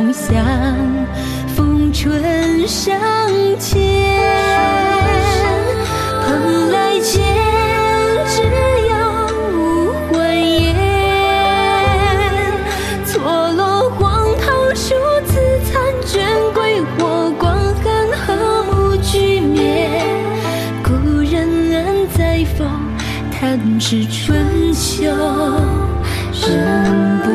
梦想，风春尚浅，蓬莱间只有欢颜，错落荒唐数次残卷，归火光寒和睦俱灭，故人在否弹指春秋人